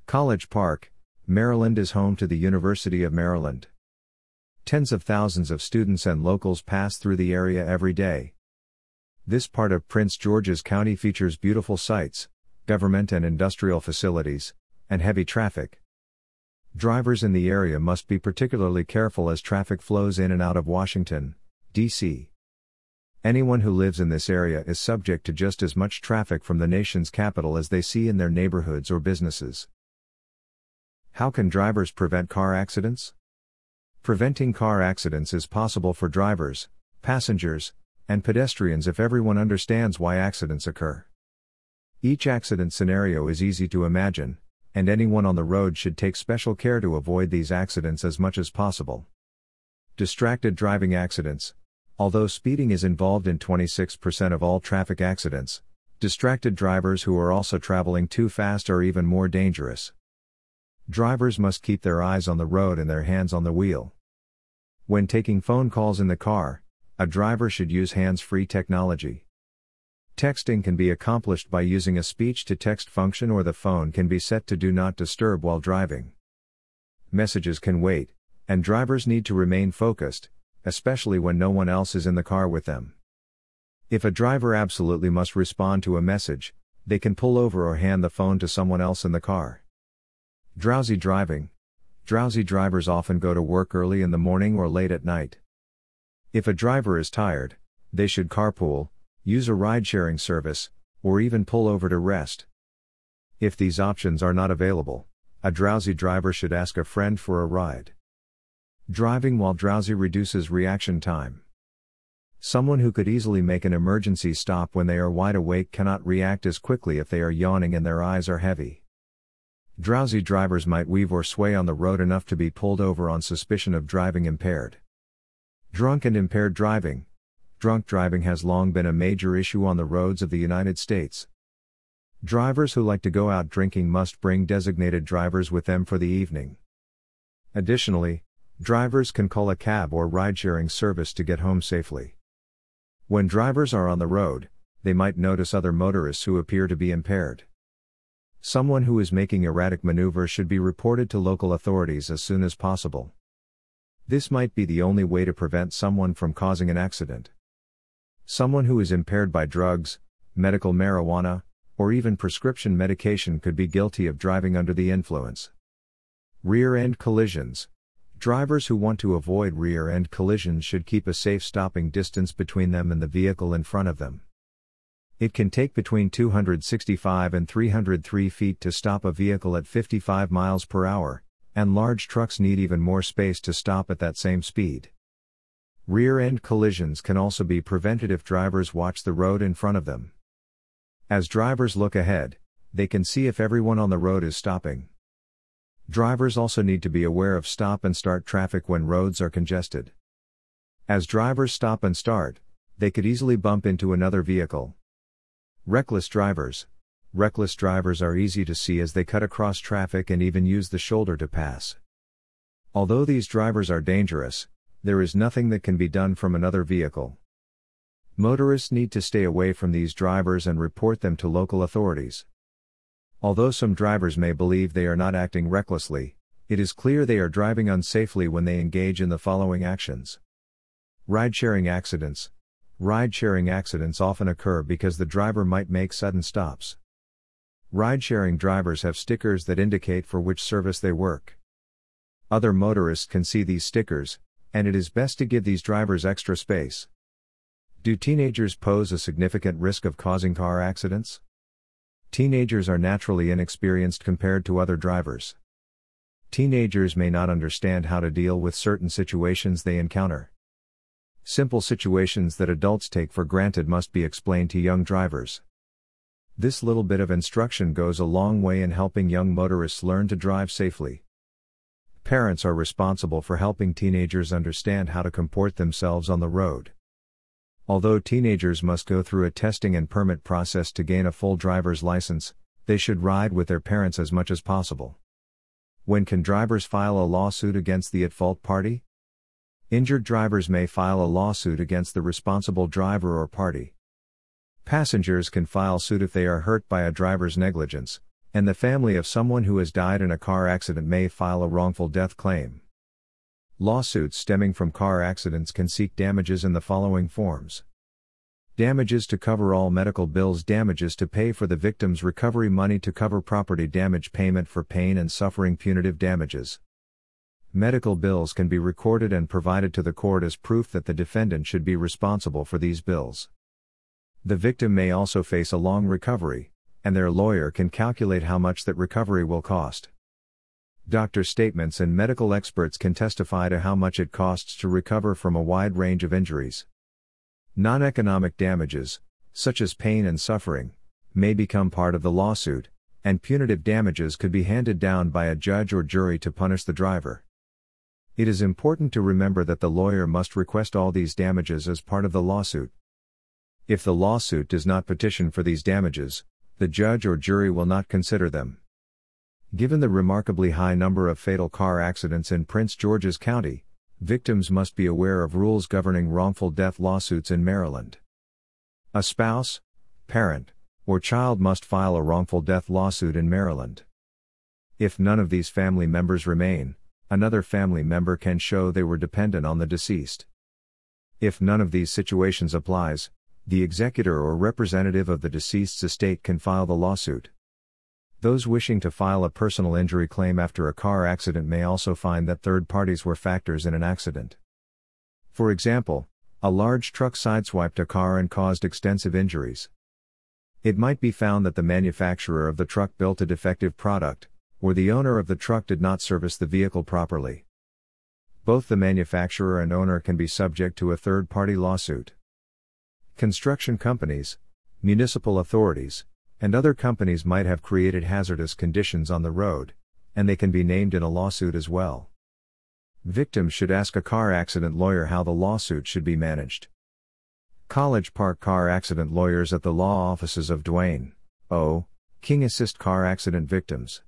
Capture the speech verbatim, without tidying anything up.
College Park, Maryland is home to the University of Maryland. Tens of thousands of students and locals pass through the area every day. This part of Prince George's County features beautiful sights, government and industrial facilities, and heavy traffic. Drivers in the area must be particularly careful as traffic flows in and out of Washington, D C Anyone who lives in this area is subject to just as much traffic from the nation's capital as they see in their neighborhoods or businesses. How can drivers prevent car accidents? Preventing car accidents is possible for drivers, passengers, and pedestrians if everyone understands why accidents occur. Each accident scenario is easy to imagine, and anyone on the road should take special care to avoid these accidents as much as possible. Distracted driving accidents. Although speeding is involved in twenty-six percent of all traffic accidents, distracted drivers who are also traveling too fast are even more dangerous. Drivers must keep their eyes on the road and their hands on the wheel. When taking phone calls in the car, a driver should use hands-free technology. Texting can be accomplished by using a speech-to-text function, or the phone can be set to Do Not Disturb while driving. Messages can wait, and drivers need to remain focused, especially when no one else is in the car with them. If a driver absolutely must respond to a message, they can pull over or hand the phone to someone else in the car. Drowsy driving. Drowsy drivers often go to work early in the morning or late at night. If a driver is tired, they should carpool, use a ride-sharing service, or even pull over to rest. If these options are not available, a drowsy driver should ask a friend for a ride. Driving while drowsy reduces reaction time. Someone who could easily make an emergency stop when they are wide awake cannot react as quickly if they are yawning and their eyes are heavy. Drowsy drivers might weave or sway on the road enough to be pulled over on suspicion of driving impaired. Drunk and impaired driving. Drunk driving has long been a major issue on the roads of the United States. Drivers who like to go out drinking must bring designated drivers with them for the evening. Additionally, drivers can call a cab or ride-sharing service to get home safely. When drivers are on the road, they might notice other motorists who appear to be impaired. Someone who is making erratic maneuvers should be reported to local authorities as soon as possible. This might be the only way to prevent someone from causing an accident. Someone who is impaired by drugs, medical marijuana, or even prescription medication could be guilty of driving under the influence. Rear-end collisions. Drivers who want to avoid rear-end collisions should keep a safe stopping distance between them and the vehicle in front of them. It can take between two hundred sixty-five and three hundred three feet to stop a vehicle at fifty-five miles per hour, and large trucks need even more space to stop at that same speed. Rear-end collisions can also be prevented if drivers watch the road in front of them. As drivers look ahead, they can see if everyone on the road is stopping. Drivers also need to be aware of stop and start traffic when roads are congested. As drivers stop and start, they could easily bump into another vehicle. Reckless drivers. Reckless drivers are easy to see as they cut across traffic and even use the shoulder to pass. Although these drivers are dangerous, there is nothing that can be done from another vehicle. Motorists need to stay away from these drivers and report them to local authorities. Although some drivers may believe they are not acting recklessly, it is clear they are driving unsafely when they engage in the following actions. Ride-sharing accidents. Ride-sharing accidents often occur because the driver might make sudden stops. Ride-sharing drivers have stickers that indicate for which service they work. Other motorists can see these stickers, and it is best to give these drivers extra space. Do teenagers pose a significant risk of causing car accidents? Teenagers are naturally inexperienced compared to other drivers. Teenagers may not understand how to deal with certain situations they encounter. Simple situations that adults take for granted must be explained to young drivers. This little bit of instruction goes a long way in helping young motorists learn to drive safely. Parents are responsible for helping teenagers understand how to comport themselves on the road. Although teenagers must go through a testing and permit process to gain a full driver's license, they should ride with their parents as much as possible. When can drivers file a lawsuit against the at-fault party? Injured drivers may file a lawsuit against the responsible driver or party. Passengers can file suit if they are hurt by a driver's negligence, and the family of someone who has died in a car accident may file a wrongful death claim. Lawsuits stemming from car accidents can seek damages in the following forms: damages to cover all medical bills, damages to pay for the victim's recovery, money to cover property damage, payment for pain and suffering, punitive damages. Medical bills can be recorded and provided to the court as proof that the defendant should be responsible for these bills. The victim may also face a long recovery, and their lawyer can calculate how much that recovery will cost. Doctor statements and medical experts can testify to how much it costs to recover from a wide range of injuries. Non-economic damages, such as pain and suffering, may become part of the lawsuit, and punitive damages could be handed down by a judge or jury to punish the driver. It is important to remember that the lawyer must request all these damages as part of the lawsuit. If the lawsuit does not petition for these damages, the judge or jury will not consider them. Given the remarkably high number of fatal car accidents in Prince George's County, victims must be aware of rules governing wrongful death lawsuits in Maryland. A spouse, parent, or child must file a wrongful death lawsuit in Maryland. If none of these family members remain, another family member can show they were dependent on the deceased. If none of these situations applies, the executor or representative of the deceased's estate can file the lawsuit. Those wishing to file a personal injury claim after a car accident may also find that third parties were factors in an accident. For example, a large truck sideswiped a car and caused extensive injuries. It might be found that the manufacturer of the truck built a defective product, or the owner of the truck did not service the vehicle properly. Both the manufacturer and owner can be subject to a third-party lawsuit. Construction companies, municipal authorities, and other companies might have created hazardous conditions on the road, and they can be named in a lawsuit as well. Victims should ask a car accident lawyer how the lawsuit should be managed. College Park car accident lawyers at the law offices of Duane O. King assist car accident victims.